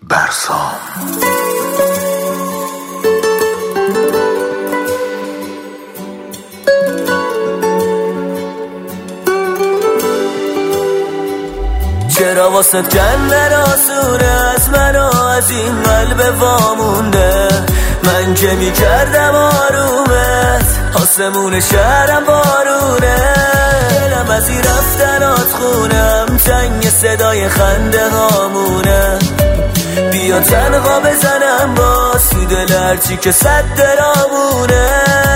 برسام. چرا واسه کندن آسونه از منو از این قلب وامونده، من که میکردم آرومت آسمون شهرم بارونه، دلم از این رفتنات خونم تنگ صدای خنده هامونه، بیا تنها بزنم با سود لرچی که صد درامونه.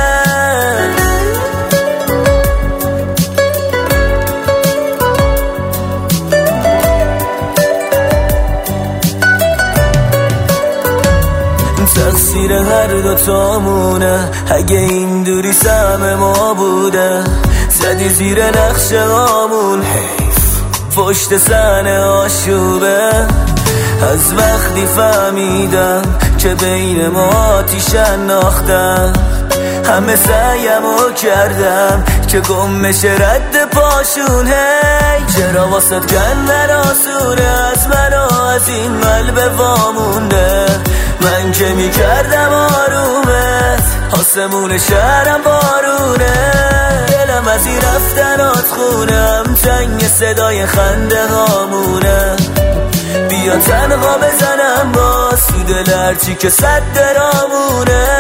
تقصیر هر دوتامونه، اگه این دوری سهم ما بوده، زدی زیر نقش هامون حیف پشت صحنه آشوبه. از وقتی فهمیدم که بین ما آتیش انداختم، همه سعیمو کردم که گم بشه رد پاشون. هی چرا واسه کندن آسونه از منو از این قلب وامونده، من که میکردم آرومت آسمون شهرم بارونه، دلم از این رفتنات خونم تنگ صدای خنده هامونه، بیا تنها بزنم با سود لرچی که صد درامونه.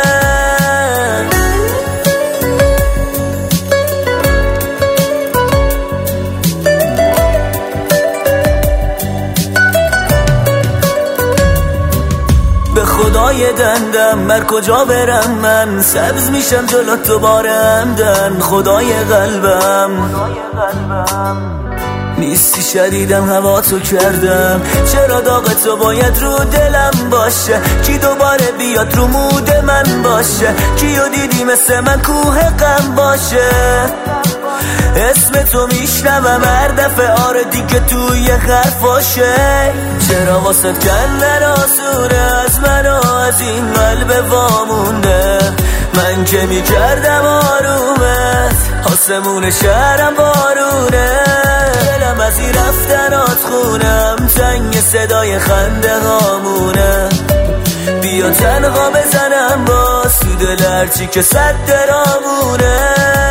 خدای دندم بر کجا برم من، سبز میشم جلو تو بار همدن. خدای قلبم نیستی شدیدم هوا تو کردم، چرا داغ تو باید رو دلم باشه، کی دوباره بیاد رو مود من باشه، کیو دیدی مثل من کوه غم باشه. اسم تو میشنوم هر دفعه آره دیگه توی حرفاشه، چرا واسه کندن آسونه از منو از این قلب وامونده، من که میکردم آرومت آسمون شهرم بارونه، دلم از این رفتنات خونم تنگ صدای خنده هامونه، بیا تنها بزنم با سود لرچی که صد درامونه.